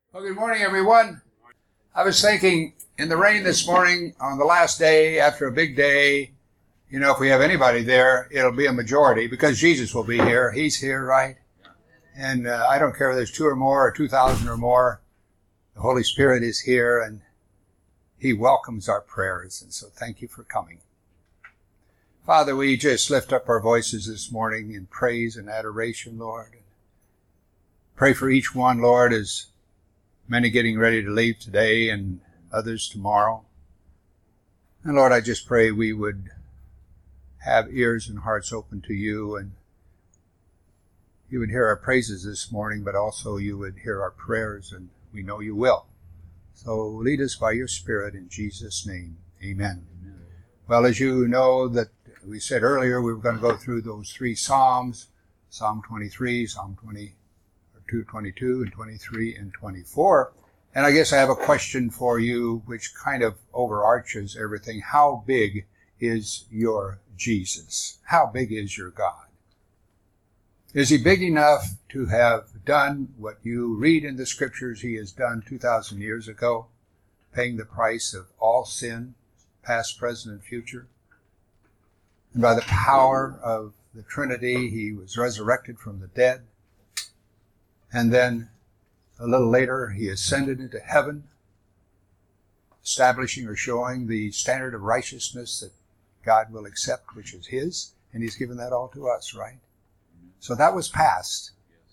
Well, good morning, everyone. I was thinking in the rain this morning on the last day after a big day, if we have anybody there, it'll be a majority because Jesus will be here. He's here, right? And I don't care if there's 2 or more or 2,000 or more. The Holy Spirit is here and He welcomes our prayers. And so thank you for coming. Father, we just lift up our voices this morning in praise and adoration, Lord. Pray for each one, Lord, as many getting ready to leave today and others tomorrow. And Lord, I just pray we would have ears and hearts open to you, and you would hear our praises this morning, but also you would hear our prayers, and we know you will. So lead us by your Spirit in Jesus' name. Amen. Amen. Well, as you know that we said earlier, we were going to go through those 3 Psalms, Psalm 23, Psalm 22, and 23, and 24. And I guess I have a question for you which kind of overarches everything. How big is your Jesus? How big is your God? Is he big enough to have done what you read in the scriptures he has done 2,000 years ago, paying the price of all sin, past, present, and future? And by the power of the Trinity, he was resurrected from the dead. And then a little later, he ascended into heaven, establishing or showing the standard of righteousness that God will accept, which is his. And he's given that all to us, right? So that was past.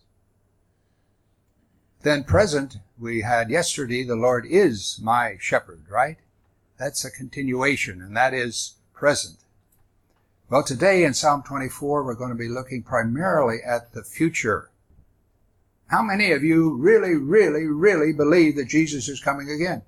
Then present, we had yesterday, the Lord is my shepherd, right? That's a continuation, and that is present. Well, today in Psalm 24, we're going to be looking primarily at the future. How many of you really believe that Jesus is coming again?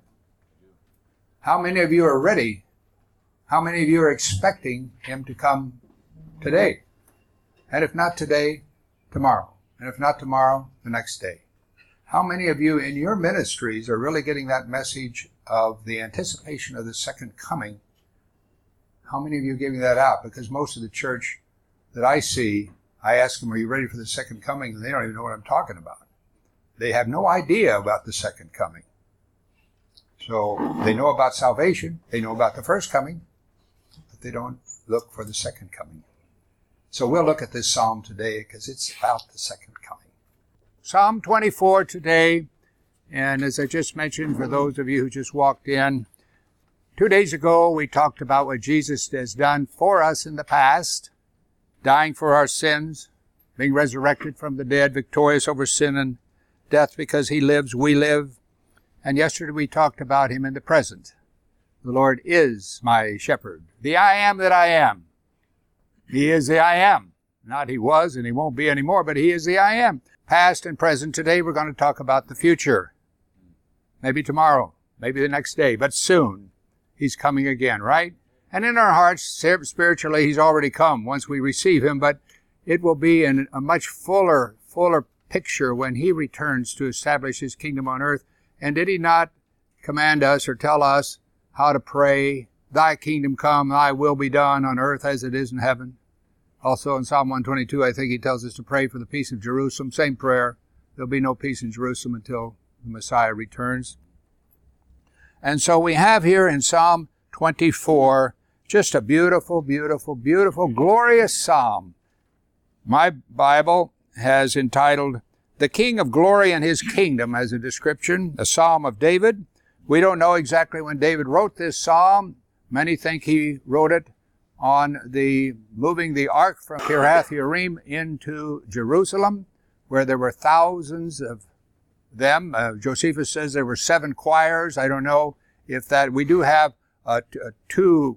How many of you are ready? How many of you are expecting him to come today? And if not today, tomorrow. And if not tomorrow, the next day. How many of you in your ministries are really getting that message of the anticipation of the second coming? How many of you are giving that out? Because most of the church that I see, I ask them, are you ready for the second coming? And they don't even know what I'm talking about. They have no idea about the second coming. So they know about salvation. They know about the first coming, but they don't look for the second coming. So we'll look at this psalm today because it's about the second coming. Psalm 24 today, and as I just mentioned, for those of you who just walked in, 2 days ago we talked about what Jesus has done for us in the past, dying for our sins, being resurrected from the dead, victorious over sin and death because he lives, we live. And yesterday we talked about him in the present. The Lord is my shepherd, the I am that I am. He is the I am. Not he was and he won't be anymore, but he is the I am. Past and present. Today we're going to talk about the future. Maybe tomorrow, maybe the next day, but soon he's coming again, right? And in our hearts, spiritually, he's already come once we receive him, but it will be in a much fuller picture when he returns to establish his kingdom on earth. And did he not command us or tell us how to pray, thy kingdom come, thy will be done on earth as it is in heaven? Also in Psalm 122, I think he tells us to pray for the peace of Jerusalem. Same prayer. There'll be no peace in Jerusalem until the Messiah returns. And so we have here in Psalm 24, just a beautiful, glorious psalm. My Bible has entitled, The King of Glory and His Kingdom as a description, a psalm of David. We don't know exactly when David wrote this psalm. Many think he wrote it on the moving the ark from Kiriath Yearim into Jerusalem, where there were thousands of them. Josephus says there were 7 choirs. I don't know if that, we do have two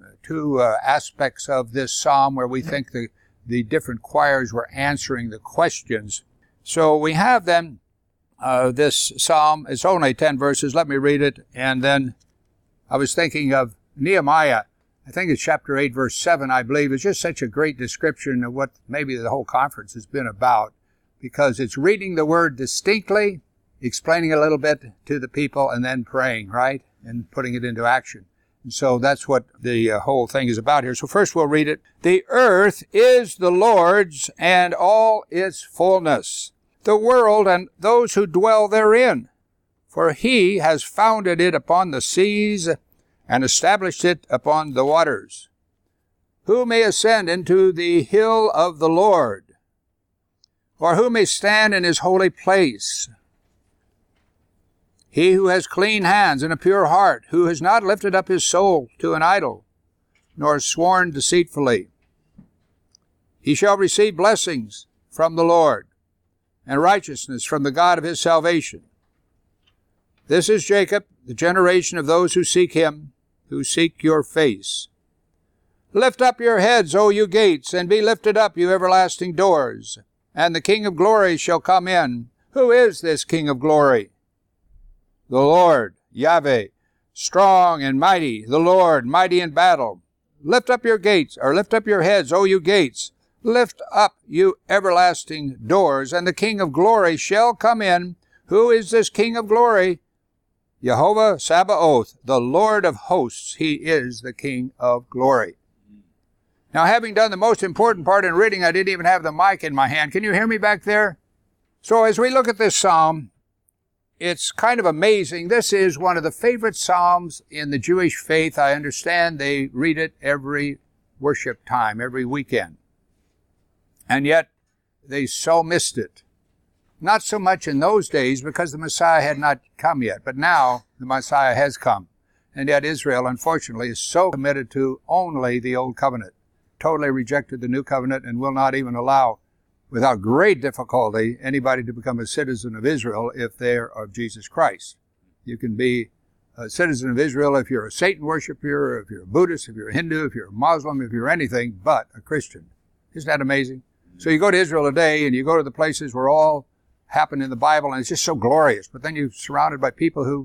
aspects of this psalm where we think the different choirs were answering the questions. So we have then this psalm. It's only 10 verses. Let me read it. And then I was thinking of Nehemiah. I think it's chapter 8, verse 7, I believe. It's just such a great description of what maybe the whole conference has been about, because it's reading the word distinctly, explaining a little bit to the people, and then praying, right? And putting it into action. And so that's what the whole thing is about here. So first we'll read it. The earth is the Lord's and all its fullness, the world and those who dwell therein. For he has founded it upon the seas and established it upon the waters. Who may ascend into the hill of the Lord? Or who may stand in his holy place? He who has clean hands and a pure heart, who has not lifted up his soul to an idol, nor sworn deceitfully. He shall receive blessings from the Lord, and righteousness from the God of his salvation. This is Jacob, the generation of those who seek him, who seek your face. Lift up your heads, O you gates, and be lifted up, you everlasting doors, and the King of glory shall come in. Who is this King of glory? The Lord, Yahweh, strong and mighty, the Lord, mighty in battle. Lift up your gates, or lift up your heads, O you gates. Lift up, you everlasting doors, and the King of glory shall come in. Who is this King of glory? Jehovah Sabaoth, the Lord of hosts. He is the King of glory. Now, having done the most important part in reading, I didn't even have the mic in my hand. Can you hear me back there? So as we look at this psalm, it's kind of amazing. This is one of the favorite psalms in the Jewish faith. I understand they read it every worship time, every weekend. And yet, they so missed it. Not so much in those days because the Messiah had not come yet, but now the Messiah has come. And yet Israel, unfortunately, is so committed to only the Old Covenant, totally rejected the New Covenant, and will not even allow, without great difficulty, anybody to become a citizen of Israel if they're of Jesus Christ. You can be a citizen of Israel if you're a Satan worshiper, if you're a Buddhist, if you're a Hindu, if you're a Muslim, if you're anything but a Christian. Isn't that amazing? So you go to Israel today and you go to the places where all happened in the Bible and it's just so glorious, but then you're surrounded by people who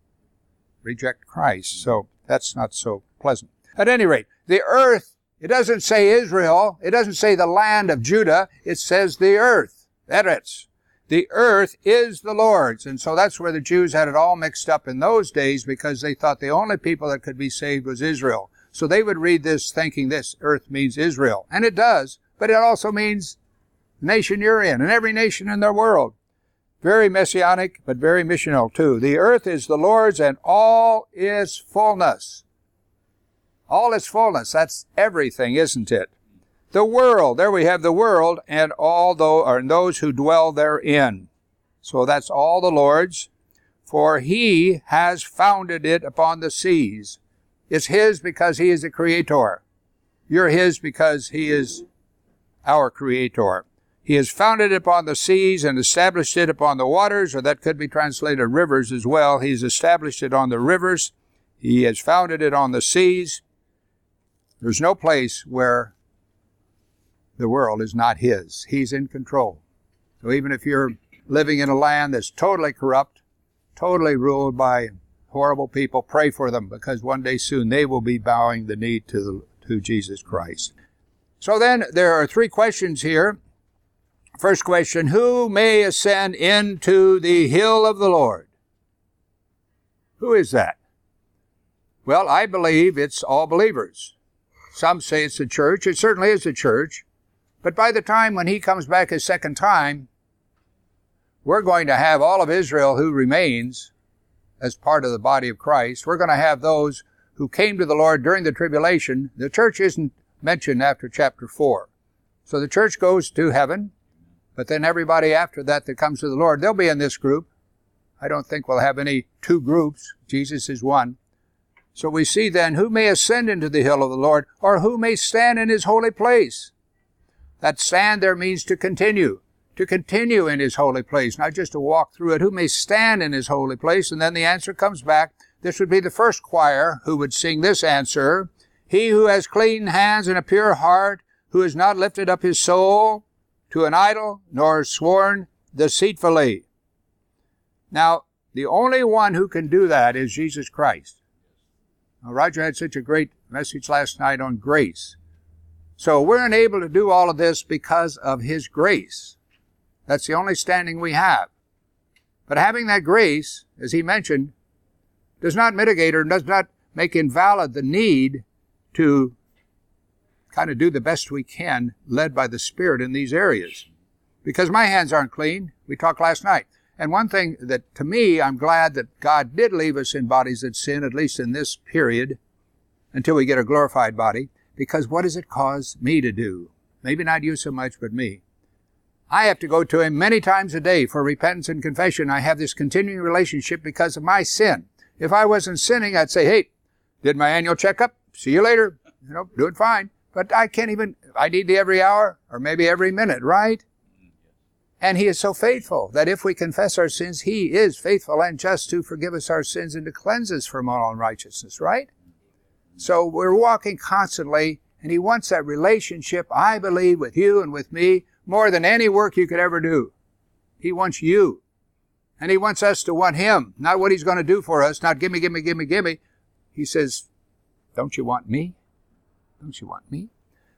reject Christ. So that's not so pleasant. At any rate, the earth, it doesn't say Israel. It doesn't say the land of Judah. It says the earth. Eretz. The earth is the Lord's. And so that's where the Jews had it all mixed up in those days because they thought the only people that could be saved was Israel. So they would read this thinking this earth means Israel. And it does. But it also means the nation you're in and every nation in the world. Very messianic, but very missional too. The earth is the Lord's and all its fullness. All its fullness, that's everything, isn't it? The world, there we have the world, and those who dwell therein. So that's all the Lord's. For he has founded it upon the seas. It's his because he is the creator. You're his because he is our creator. He has founded it upon the seas and established it upon the waters, or that could be translated rivers as well. He's established it on the rivers. He has founded it on the seas. There's no place where the world is not his. He's in control. So even if you're living in a land that's totally corrupt, totally ruled by horrible people, pray for them because one day soon they will be bowing the knee to Jesus Christ. So then there are three questions here. First question, who may ascend into the hill of the Lord? Who is that? Well, I believe it's all believers. Some say it's the church. It certainly is the church. But by the time when he comes back a second time, we're going to have all of Israel who remains as part of the body of Christ. We're going to have those who came to the Lord during the tribulation. The church isn't mentioned after chapter 4. So the church goes to heaven, but then everybody after that comes to the Lord, they'll be in this group. I don't think we'll have any two groups. Jesus is one. So we see then who may ascend into the hill of the Lord, or who may stand in his holy place. That stand there means to continue in his holy place, not just to walk through it. Who may stand in his holy place? And then the answer comes back. This would be the first choir who would sing this answer. He who has clean hands and a pure heart, who has not lifted up his soul to an idol, nor sworn deceitfully. Now, the only one who can do that is Jesus Christ. Now, Roger had such a great message last night on grace. So we're unable to do all of this because of his grace. That's the only standing we have. But having that grace, as he mentioned, does not mitigate or does not make invalid the need to kind of do the best we can, led by the Spirit in these areas. Because my hands aren't clean. We talked last night. And one thing that, to me, I'm glad that God did leave us in bodies that sin, at least in this period, until we get a glorified body, because what does it cause me to do? Maybe not you so much, but me. I have to go to Him many times a day for repentance and confession. I have this continuing relationship because of my sin. If I wasn't sinning, I'd say, hey, did my annual checkup, see you later, doing fine. But I can't even, I need the every hour or maybe every minute, right? And He is so faithful that if we confess our sins, He is faithful and just to forgive us our sins and to cleanse us from all unrighteousness, right? So we're walking constantly, and He wants that relationship, I believe, with you and with me more than any work you could ever do. He wants you. And He wants us to want Him, not what He's going to do for us, not gimme, gimme, gimme, gimme. He says, don't you want me? Don't you want me?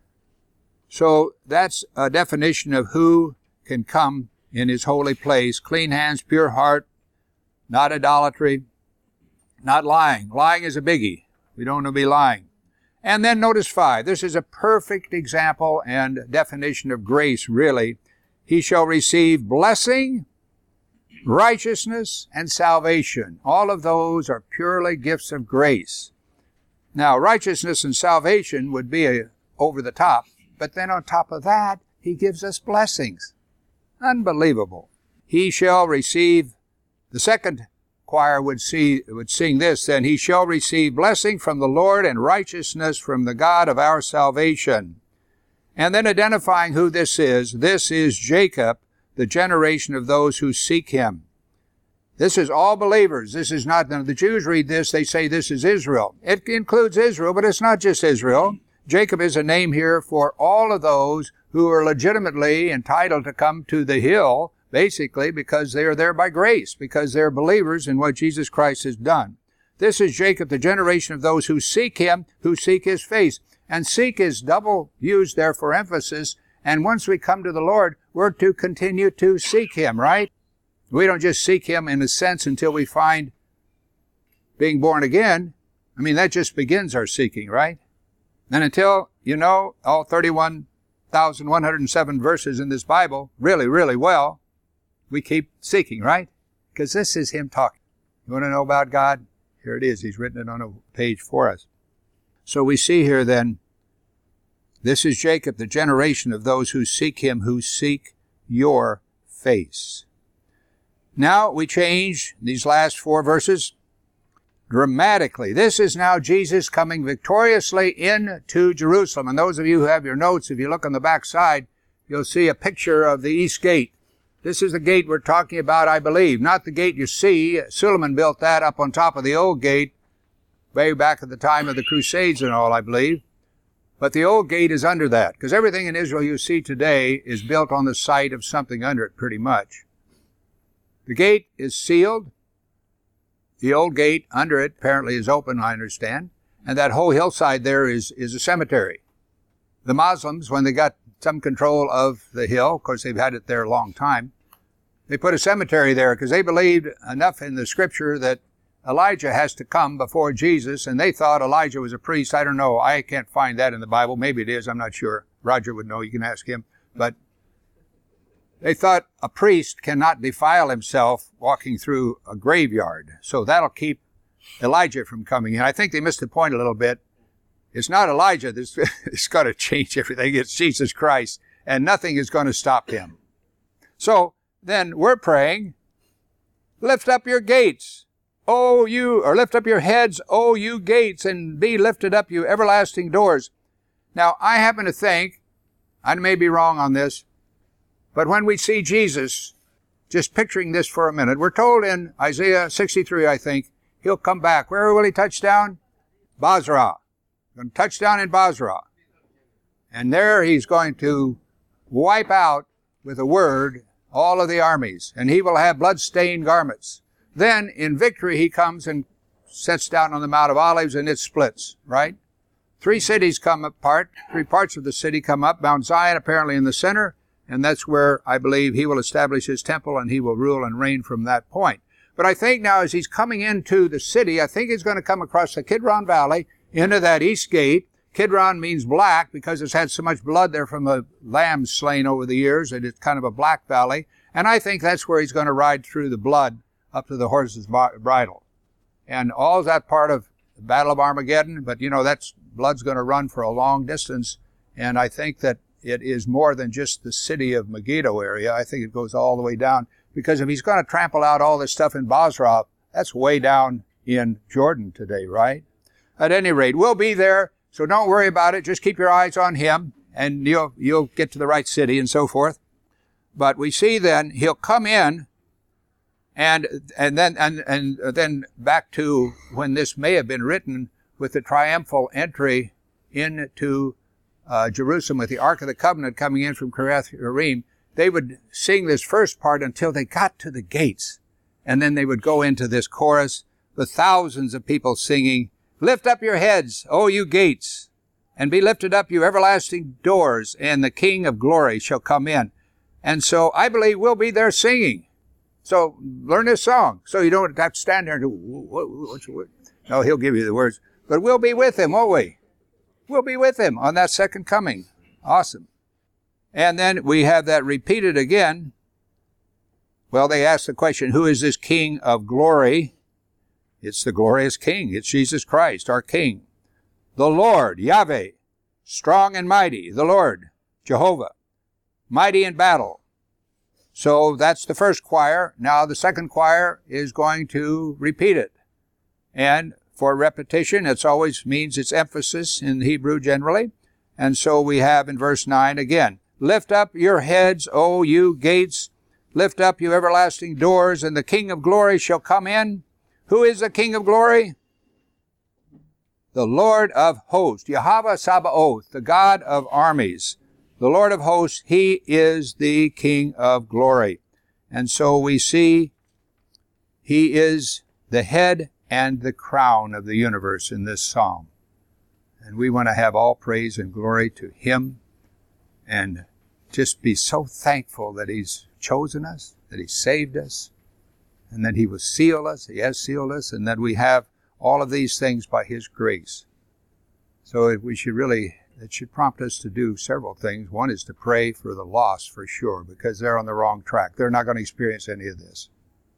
So that's a definition of who can come in His holy place. Clean hands, pure heart, not idolatry, not lying. Lying is a biggie. We don't want to be lying. And then notice 5. This is a perfect example and definition of grace, really. He shall receive blessing, righteousness, and salvation. All of those are purely gifts of grace. Now, righteousness and salvation would be over the top, but then on top of that, He gives us blessings. Unbelievable. He shall receive, the second choir would sing this, then, he shall receive blessing from the Lord and righteousness from the God of our salvation. And then identifying who this is Jacob, the generation of those who seek Him. This is all believers. This is not, the Jews read this, they say this is Israel. It includes Israel, but it's not just Israel. Jacob is a name here for all of those who are legitimately entitled to come to the hill, basically because they are there by grace, because they're believers in what Jesus Christ has done. This is Jacob, the generation of those who seek Him, who seek His face. And seek is double used there for emphasis. And once we come to the Lord, we're to continue to seek Him, right? We don't just seek Him in a sense until we find being born again. I mean, that just begins our seeking, right? And until, all 31,107 verses in this Bible really, really well, we keep seeking, right? Because this is Him talking. You want to know about God? Here it is. He's written it on a page for us. So we see here then, this is Jacob, the generation of those who seek Him, who seek your face. Now we change these last 4 verses dramatically. This is now Jesus coming victoriously into Jerusalem. And those of you who have your notes, if you look on the back side, you'll see a picture of the East Gate. This is the gate we're talking about, I believe. Not the gate you see. Suleiman built that up on top of the old gate way back at the time of the Crusades and all, I believe. But the old gate is under that, because everything in Israel you see today is built on the site of something under it, pretty much. The gate is sealed. The old gate under it apparently is open, I understand. And that whole hillside there is a cemetery. The Muslims, when they got some control of the hill, of course they've had it there a long time, they put a cemetery there because they believed enough in the Scripture that Elijah has to come before Jesus, and they thought Elijah was a priest. I don't know. I can't find that in the Bible. Maybe it is. I'm not sure. Roger would know. You can ask him. But they thought a priest cannot defile himself walking through a graveyard. So that'll keep Elijah from coming in. I think they missed the point a little bit. It's not Elijah that's going to change everything. It's Jesus Christ, and nothing is going to stop Him. So then we're praying, lift up your gates, lift up your heads, O you gates, and be lifted up, you everlasting doors. Now, I happen to think, I may be wrong on this, but when we see Jesus, just picturing this for a minute, we're told in Isaiah 63, I think, He'll come back. Where will He touch down? Basra. Going to touch down in Basra. And there He's going to wipe out with a word all of the armies, and He will have blood-stained garments. Then in victory He comes and sits down on the Mount of Olives, and it splits, right? 3 cities come apart, 3 parts of the city come up, Mount Zion apparently in the center, and that's where I believe He will establish His temple and He will rule and reign from that point. But I think now as He's coming into the city, I think He's going to come across the Kidron Valley into that east gate. Kidron means black because it's had so much blood there from the lambs slain over the years, and it's kind of a black valley. And I think that's where he's going to ride through the blood up to the horse's bridle. And all that part of the Battle of Armageddon, but that's blood's going to run for a long distance. And I think that it is more than just the city of Megiddo area. I think it goes all the way down. Because if he's going to trample out all this stuff in Basra, that's way down in Jordan today, right? At any rate, we'll be there, so don't worry about it. Just keep your eyes on him, and you'll get to the right city and so forth. But we see then he'll come in, and then back to when this may have been written with the triumphal entry into Jerusalem with the Ark of the Covenant coming in from Kiriath Jearim. They would sing this first part until they got to the gates, and then they would go into this chorus with thousands of people singing, "Lift up your heads, O you gates, and be lifted up, you everlasting doors, and the King of glory shall come in." And so I believe we'll be there singing. So learn this song, so you don't have to stand there and do, what's your word? No, he'll give you the words. But we'll be with him, won't we? We'll be with him on that second coming. Awesome. And then we have that repeated again. Well, they ask the question, who is this King of glory? It's the glorious King. It's Jesus Christ, our King. The Lord, Yahweh, strong and mighty. The Lord, Jehovah, mighty in battle. So that's the first choir. Now the second choir is going to repeat it. And for repetition, it always means it's emphasis in Hebrew generally. And so we have in verse 9 again, lift up your heads, O you gates. Lift up, you everlasting doors, and the King of glory shall come in. Who is the King of glory? The Lord of hosts, Yahweh Sabaoth, the God of armies. The Lord of hosts, he is the King of glory. And so we see he is the head and the crown of the universe in this psalm. And we want to have all praise and glory to him and just be so thankful that he's chosen us, that he saved us, and that he will seal us, he has sealed us, and that we have all of these things by his grace. So it should prompt us to do several things. One is to pray for the lost for sure, because they're on the wrong track. They're not going to experience any of this.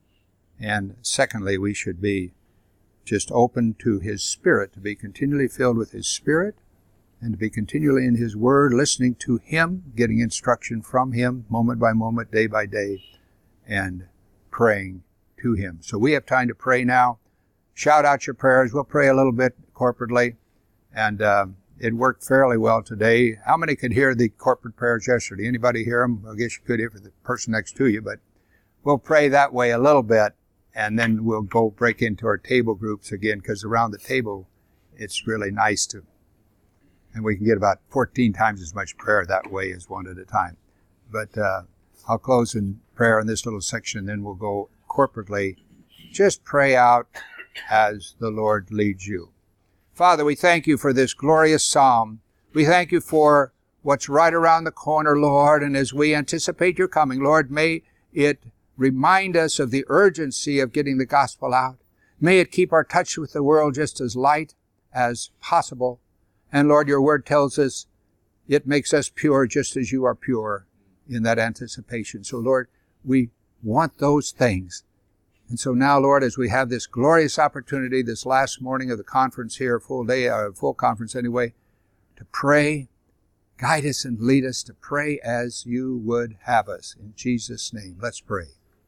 And secondly, we should be just open to his Spirit, to be continually filled with his Spirit, and to be continually in his Word, listening to him, getting instruction from him, moment by moment, day by day, and praying to him. So we have time to pray now. Shout out your prayers. We'll pray a little bit corporately, and it worked fairly well today. How many could hear the corporate prayers yesterday? Anybody hear them? I guess you could hear for the person next to you, but we'll pray that way a little bit, and then we'll go break into our table groups again, because around the table, it's really nice to. And we can get about 14 times as much prayer that way as one at a time. But I'll close in prayer in this little section, then we'll go corporately. Just pray out as the Lord leads you. Father, we thank you for this glorious psalm. We thank you for what's right around the corner, Lord, and as we anticipate your coming, Lord, may it remind us of the urgency of getting the gospel out. May it keep our touch with the world just as light as possible. And Lord, your word tells us it makes us pure just as you are pure in that anticipation. So Lord, we want those things. And so now, Lord, as we have this glorious opportunity, this last morning of the conference here, full conference anyway, to pray, guide us and lead us to pray as you would have us. In Jesus' name, let's pray.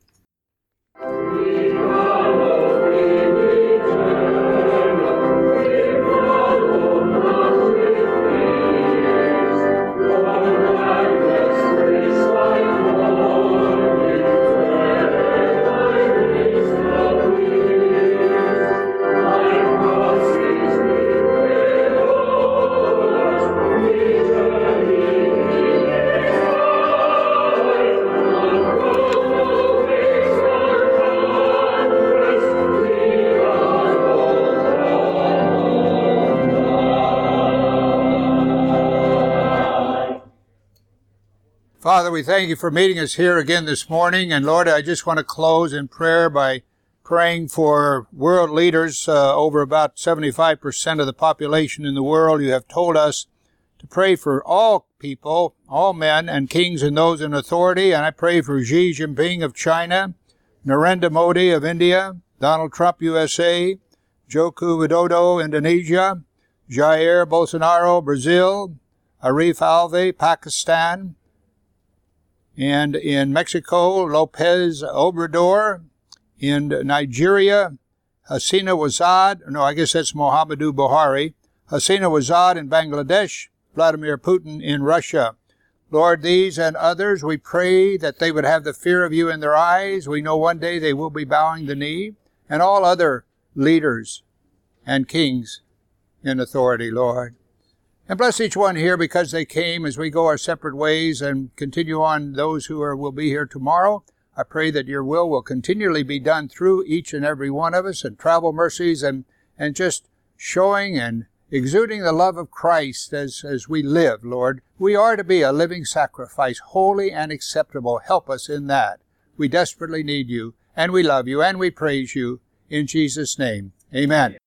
Father, we thank you for meeting us here again this morning. And Lord, I just want to close in prayer by praying for world leaders, over about 75% of the population in the world. You have told us to pray for all people, all men and kings and those in authority. And I pray for Xi Jinping of China, Narendra Modi of India, Donald Trump, USA, Joko Widodo, Indonesia, Jair Bolsonaro, Brazil, Arif Alvi, Pakistan, and in Mexico, Lopez Obrador, in Nigeria, Hasina Wazad, no, I guess that's Muhammadu Buhari, Hasina Wazad in Bangladesh, Vladimir Putin in Russia. Lord, these and others, we pray that they would have the fear of you in their eyes. We know one day they will be bowing the knee. And all other leaders and kings in authority, Lord. And bless each one here because they came as we go our separate ways, and continue on those who will be here tomorrow. I pray that your will continually be done through each and every one of us, and travel mercies and just showing and exuding the love of Christ as we live, Lord. We are to be a living sacrifice, holy and acceptable. Help us in that. We desperately need you, and we love you, and we praise you. In Jesus' name, amen.